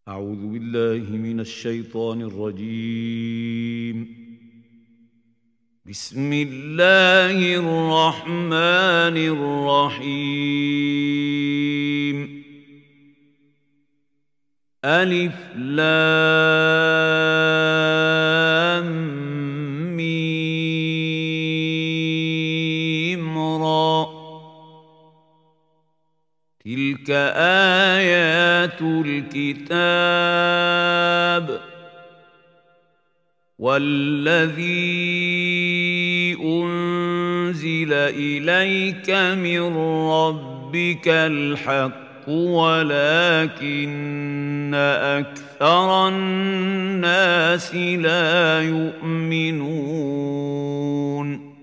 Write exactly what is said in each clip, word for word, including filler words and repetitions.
أعوذ بالله من الشيطان الرجيم. بسم الله الرحمن الرحيم. ألف لام ميم را، تلك آيات الكتاب والذي أنزل إليك من ربك الحق ولكن أكثر الناس لا يؤمنون.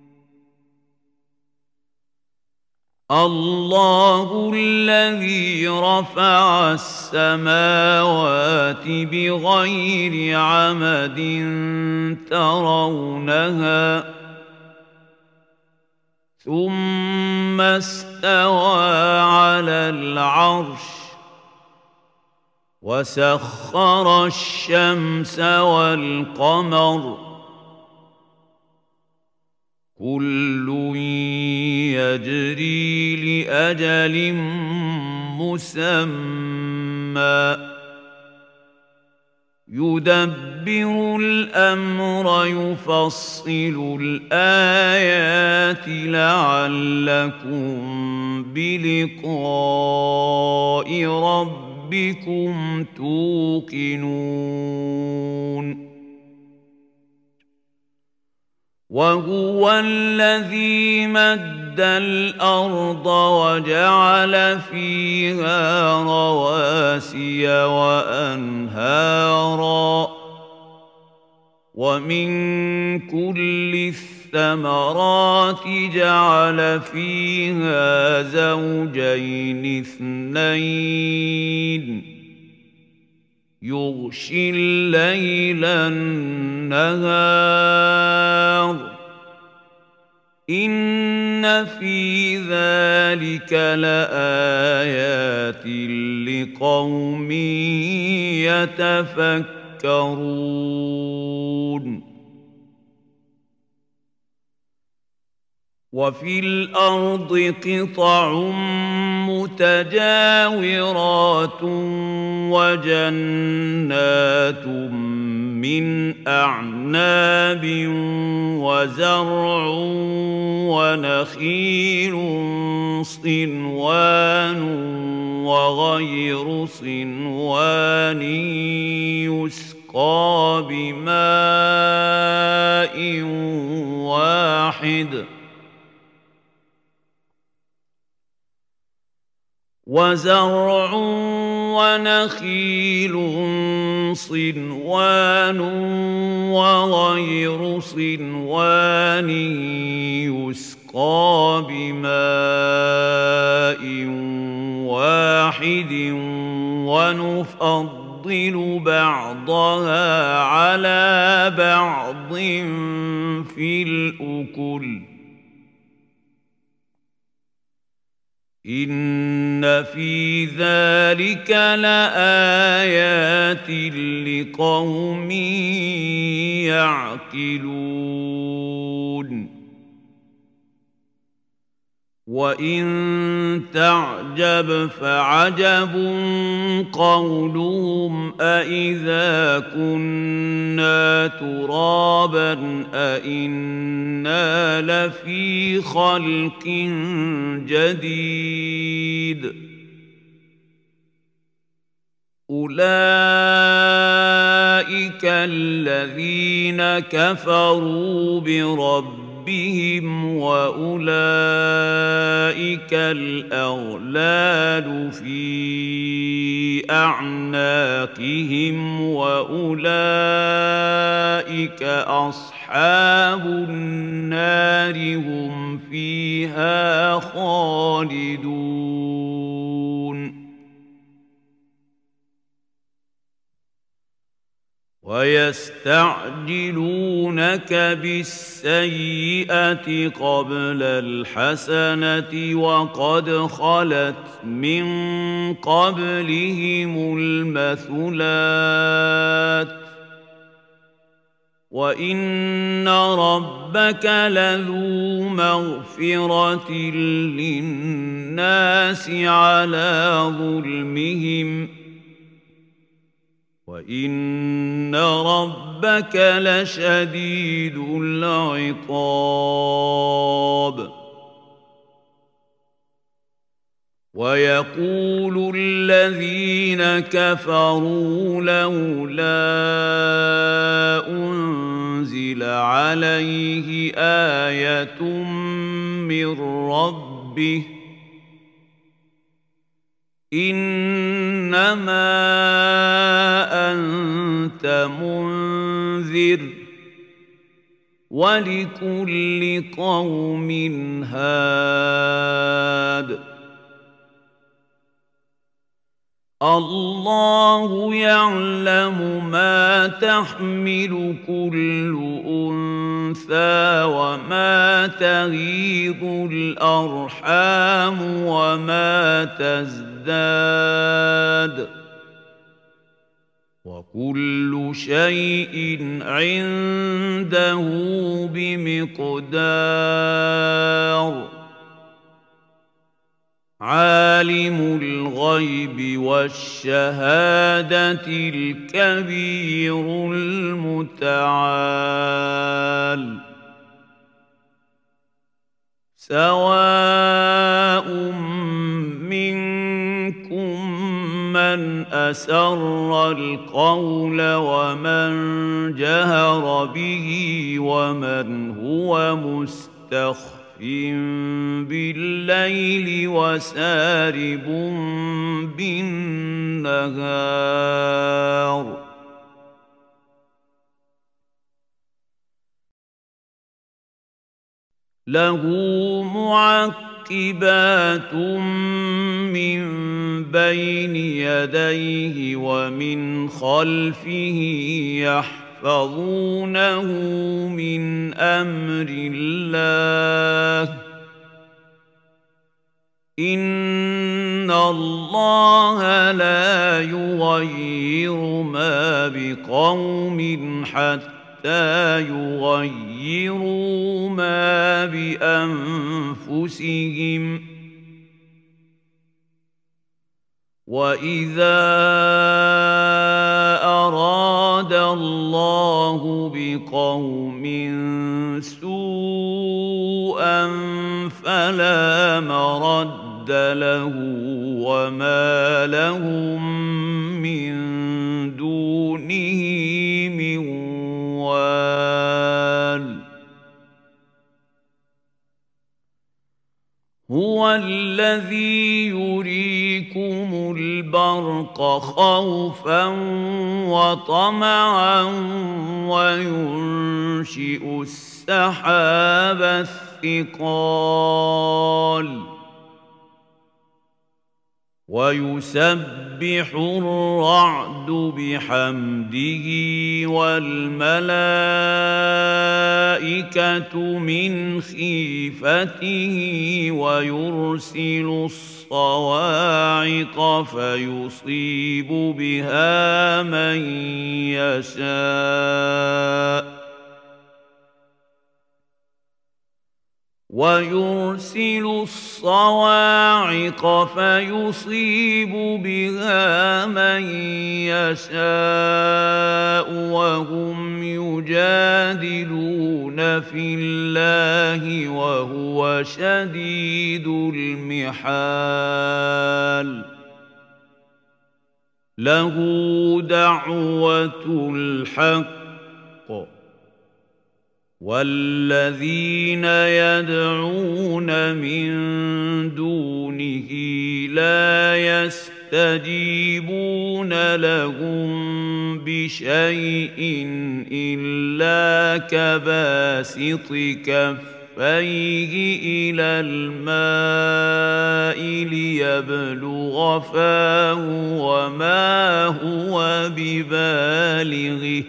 الله الذي رفع السماوات بغير عمد ترونها ثم استوى على العرش وسخر الشمس والقمر كل يجري لأجل مسمى يدبر الأمر يفصل الآيات لعلكم بلقاء ربكم توقنون. وهو الذي مد الأرض وجعل فيها رواسي وأنهارا ومن كل الثمرات جعل فيها زوجين اثنين يغشي الليل النهار إن في ذلك لآيات لقوم يتفكرون. وفي الأرض قطع متجاورات وجنات من أعناب وزرع ونخيل صنوان وغير صنوان يسقى بماء واحد وزرع ونخيل صنوان وغير صنوان يسقى بماء واحد ونفضل بعضها على بعض في الأكل إن في ذلك لآيات لقوم يعقلون. وإن تعجب فعجب قولهم أإذا كنا ترابا أإنا لفي خلق جديد أولئك الذين كفروا بربهم بهم وأولئك الأغلال في أعناقهم وأولئك أصحاب النار هم فيها خالدون. ويستعجلونك بالسيئة قبل الحسنة وقد خلت من قبلهم المثلات وإن ربك لذو مغفرة للناس على ظلمهم وإن ربك لشديد العقاب ويقول الذين كفروا لولا أنزل عليه آية من ربه إنما أنت منذر ولكل قوم هاد الله يعلم ما تحمل كل أنثى وما تغيض الأرحام وما تزداد وكل شيء عنده بمقدار عالم الغيب والشهادة الكبير المتعال سواء منكم من أسر القول ومن جهر به ومن هو مستخف بالليل وسارب بالنهار له معقبات من بين يديه ومن خلفه يحفظونه من أمر الله إن الله لا يغير ما بقوم حتى يغيروا ما بأنفسهم وإذا أراد الله بقوم سوءا فلا مرد له وما لهم من دونه من وال هو الذي يريكم البرق خوفا وطمعا وينشئ السحاب الثقال ويسبح الرعد بحمده والملائكة من خيفته ويرسل الصواعق فيصيب بها من يشاء ويرسل الصواعق فيصيب بها من يشاء وهم يجادلون في الله وهو شديد المحال له دعوة الحق والذين يدعون من دونه لا يستجيبون لهم بشيء إلا كباسط كفيه كفيه إلى الماء ليبلغ فاه وما هو ببالغه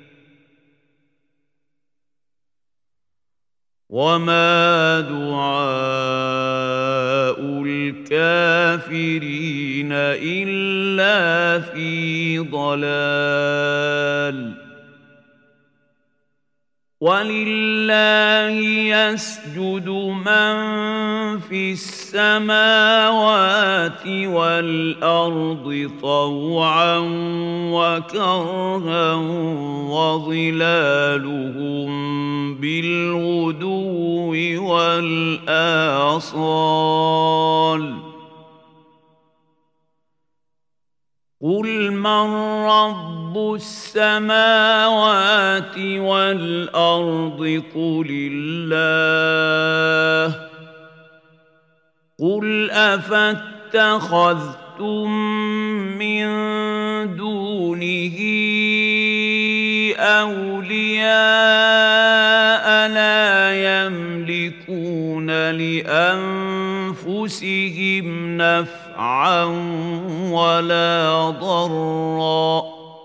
وما دعاء الكافرين إلا في ضلال ولله يسجد من في السماوات والأرض طوعا وكرها وظلالهم بالغدو والآصال قل من رب السماوات والأرض قل الله قل أفاتخذتم من دونه أولياء لا يملكون لأنفسهم نفعا ولا ضرا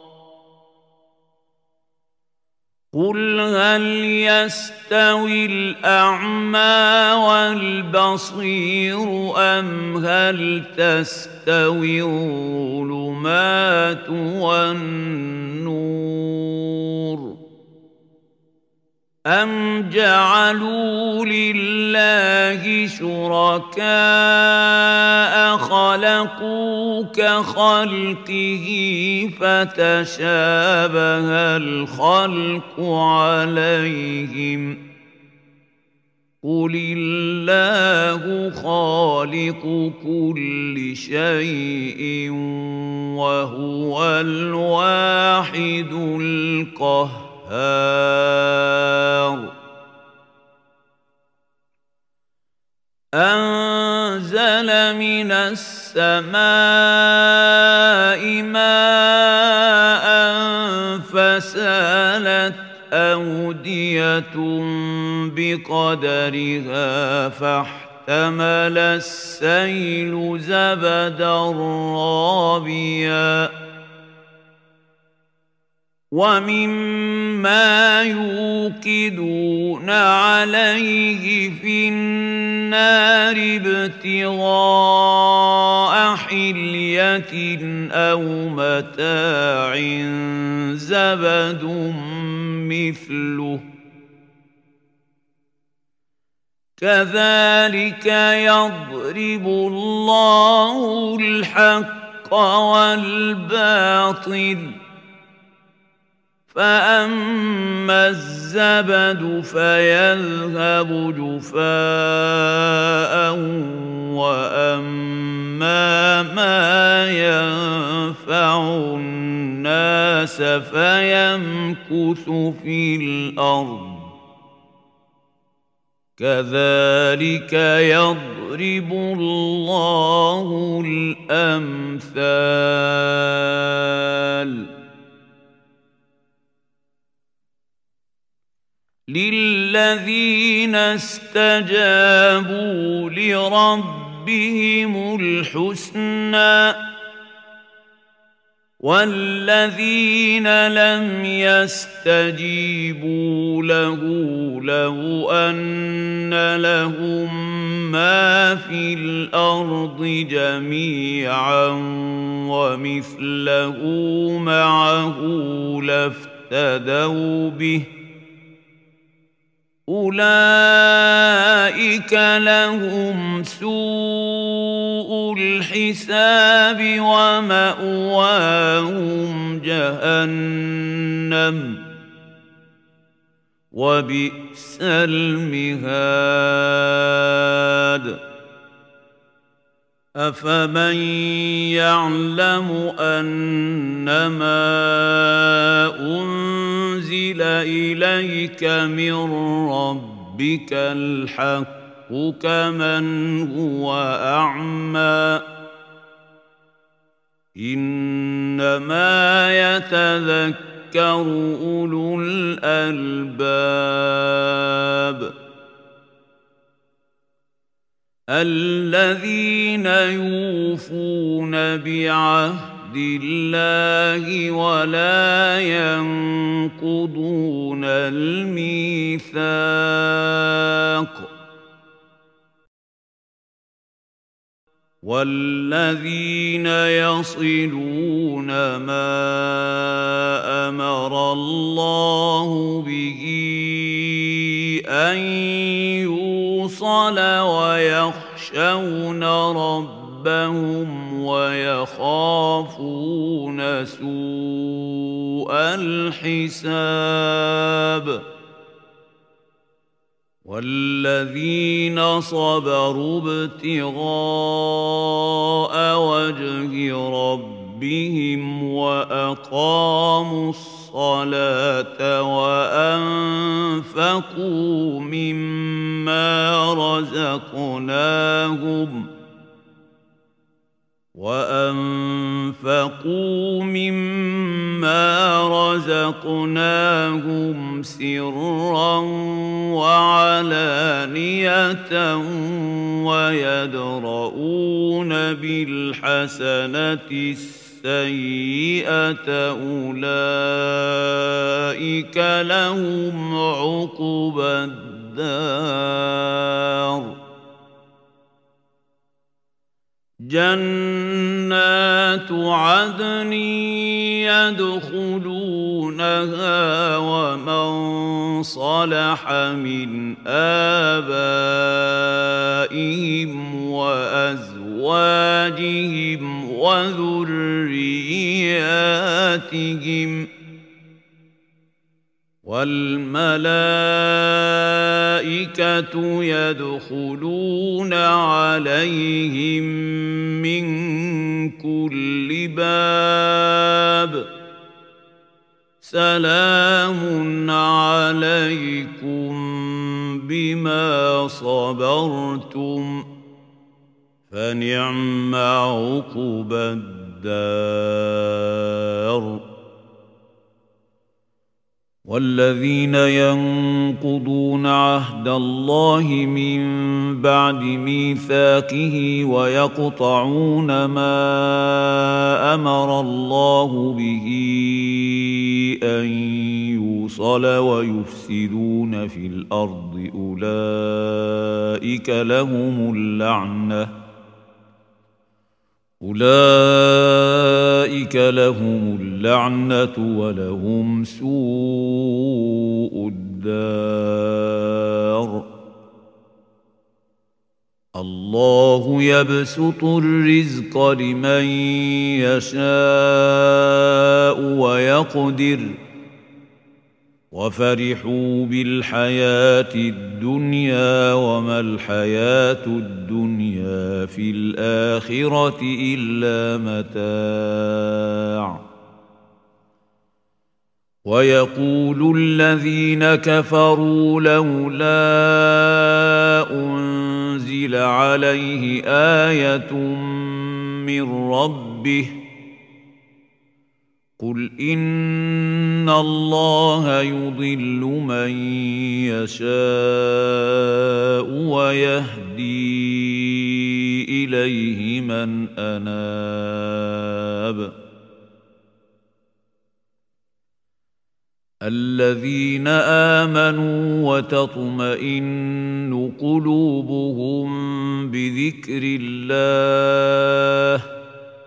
قل هل يستوي الأعمى والبصير أم هل تستوي الظلمات والنور أم جعلوا لله شركاء خلقوا كخلقه فتشابه الخلق عليهم قل الله خالق كل شيء وهو الواحد القهار أنزل من السماء ماء فسالت أودية بقدرها فاحتمل السيل زبدا رابيا ومما يوقدون عليه في النار ابتغاء حلية أو متاع زبد مثله كذلك يضرب الله الحق والباطل فأما الزبد فيذهب جفاء وأما ما ينفع الناس فيمكث في الأرض كذلك يضرب الله الأمثال للذين استجابوا لربهم الحسنى والذين لم يستجيبوا له لو أن لهم ما في الأرض جميعا ومثله معه لافتدوا به أولئك لهم سوء الحساب ومأواهم جهنم وبئس المهاد أفمن يعلم أنما أنزل إليك من ربك الحق كمن هو أعمى إنما يتذكر أولو الألباب الذين يوفون بعهد الله ولا ينقضون الميثاق والذين يصلون ما أمر الله به أن يوصل ويخشون ربهم ويخافون سوء الحساب والذين صبروا ابتغاء وجه ربهم وأقاموا الصلاة وأنفقوا مما رزقناهم وأنفقوا مما رزقناهم سرا وعلانية ويدرؤون بالحسنة السيئة أولئك لهم عقبى الدار جنات عدن يدخلونها ومن صلح من آبائهم وأزواجهم وذرياتهم والملائكة يدخلون عليهم من كل باب سلام عليكم بما صبرتم فنعم عقبى الدار والذين ينقضون عهد الله من بعد ميثاقه ويقطعون ما أمر الله به أن يوصل ويفسدون في الأرض أولئك لهم اللعنة أولئك لهم اللعنة ولهم سوء الدار الله يبسط الرزق لمن يشاء ويقدر وفرحوا بالحياة الدنيا وما الحياة الدنيا في الآخرة إلا متاع ويقول الذين كفروا لولا أنزل عليه آية من ربه قل إن الله يضل من يشاء ويهدي إليه من أناب الذين آمنوا وتطمئن قلوبهم بذكر الله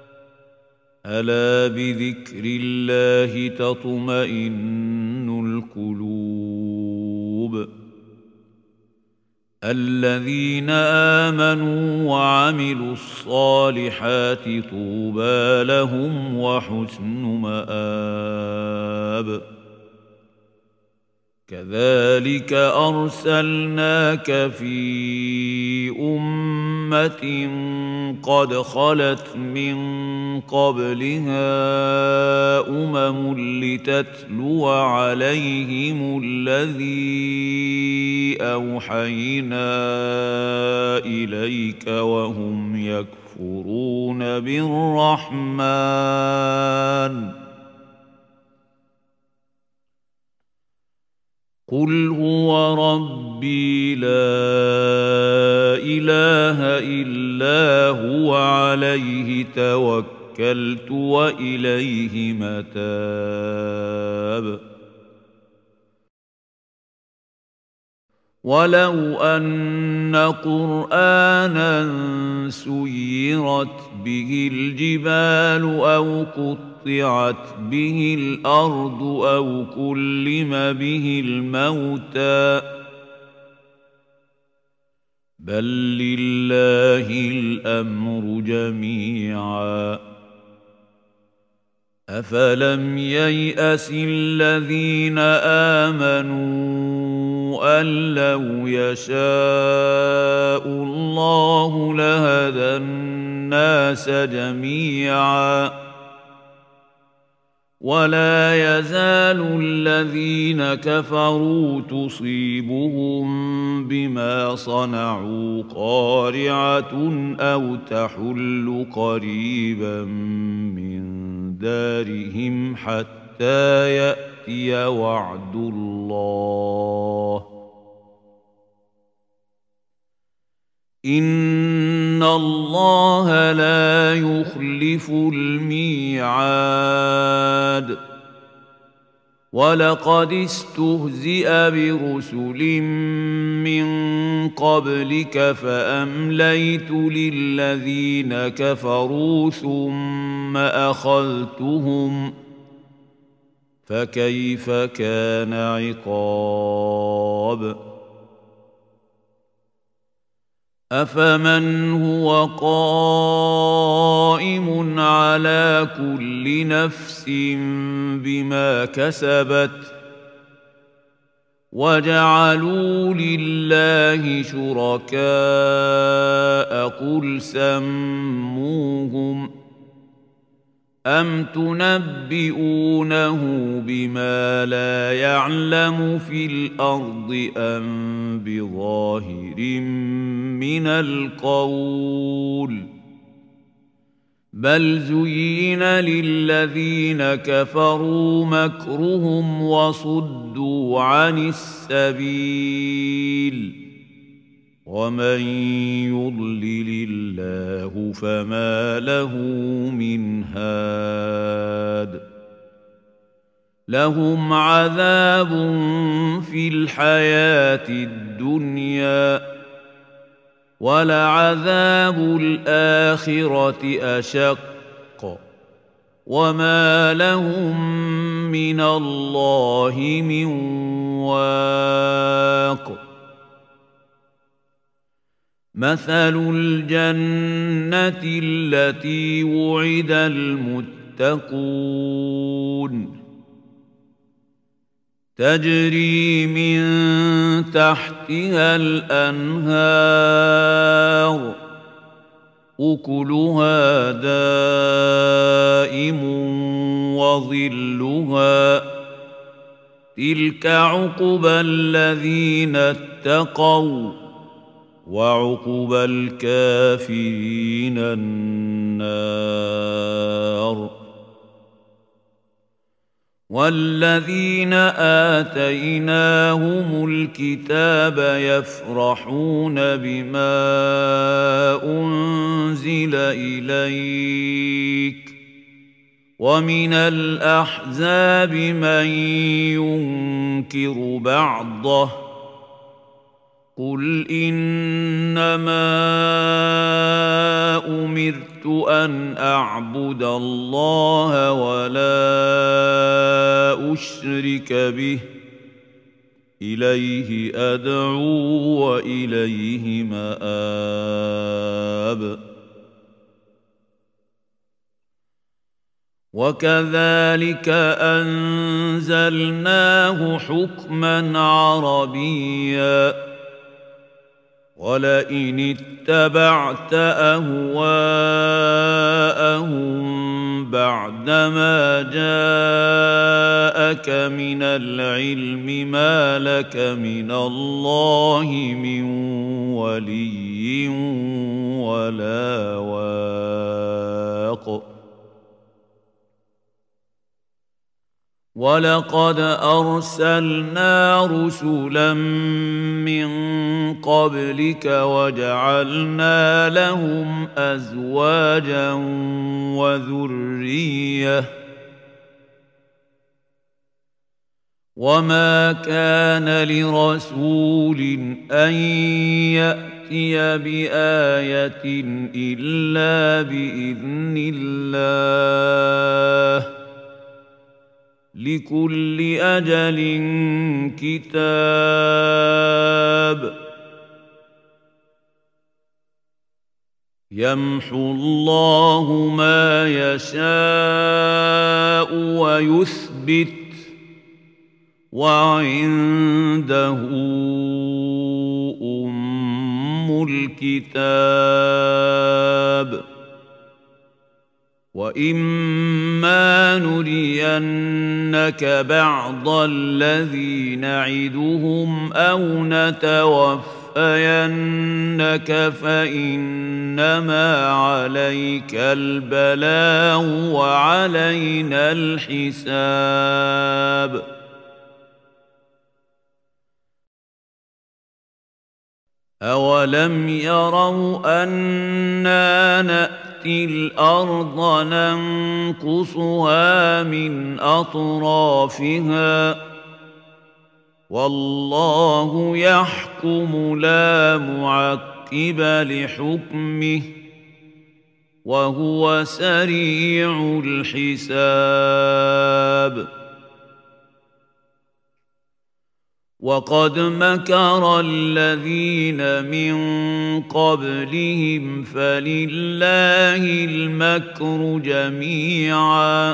ألا بذكر الله تطمئن القلوب الذين آمنوا وعملوا الصالحات طوبى لهم وحسن مآب كذلك أرسلناك في أمة قد خلت من قبلها أمم لتتلو عليهم الذي أوحينا إليك وهم يكفرون بالرحمن قل هو ربي لا إله إلا هو عليه توكلت وإليه متاب ولو أن قرآنا سيرت به الجبال أو قطعت به الأرض أو كلم به الموتى بل لله الأمر جميعا أفلم ييأس الذين آمنوا أن لو يشاء الله لهدى الناس جميعا ولا يزال الذين كفروا تصيبهم بما صنعوا قارعة أو تحل قريبا من دارهم حتى يأتي وعد الله إن الله لا يخلف الميعاد ولقد استهزئ برسل من قبلك فأمليت للذين كفروا ثم أخذتهم فكيف كان عقاب أفمن هو قائم على كل نفس بما كسبت وجعلوا لله شركاء قل سموهم أم تنبئونه بما لا يعلم في الأرض أم بظاهر من القول بل زين للذين كفروا مكرهم وصدوا عن السبيل ومن يضلل الله فما له من هاد لهم عذاب في الحياة الدنيا ولعذاب الآخرة أشق وما لهم من الله من واق مثل الجنة التي وعد المتقون تجري من تحتها الأنهار أكلها دائم وظلها تلك عقبى الذين اتقوا وعقبى الكافرين النار والذين آتيناهم الكتاب يفرحون بما أنزل إليك ومن الأحزاب من ينكر بعضه قل إنما أمرت أن أعبد الله ولا أشرك به إليه أدعو وإليه مآب وكذلك أنزلناه حكما عربيا ولئن اتبعت أهواءهم بعدما جاءك من العلم ما لك من الله من ولي ولا واق ولقد أرسلنا رسلا من قبلك وجعلنا لهم أزواجا وذرية وما كان لرسول أن يأتي بآية إلا بإذن الله لكل أجل كتاب يمحو الله ما يشاء ويثبت وعنده أم الكتاب وإما نرينك بعض الذي نعدهم أو نتوفينك فإنما عليك البلاغ وعلينا الحساب أولم يروا أنا نأتي الأرض ننقصها من أطرافها والله يحكم لا معقب لحكمه وهو سريع الحساب وقد مكر الذين من قبلهم فلله المكر جميعا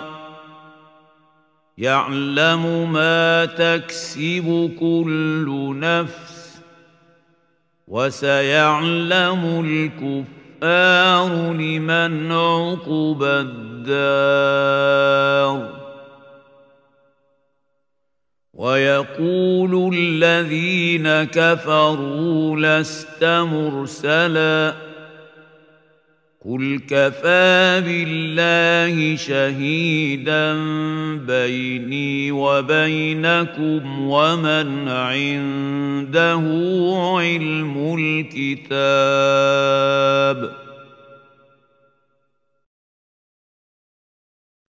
يعلم ما تكسب كل نفس وسيعلم الكفار لمن عقبى الدار ويقول الذين كفروا لست مرسلا قل كفى بالله شهيدا بيني وبينكم ومن عنده علم الكتاب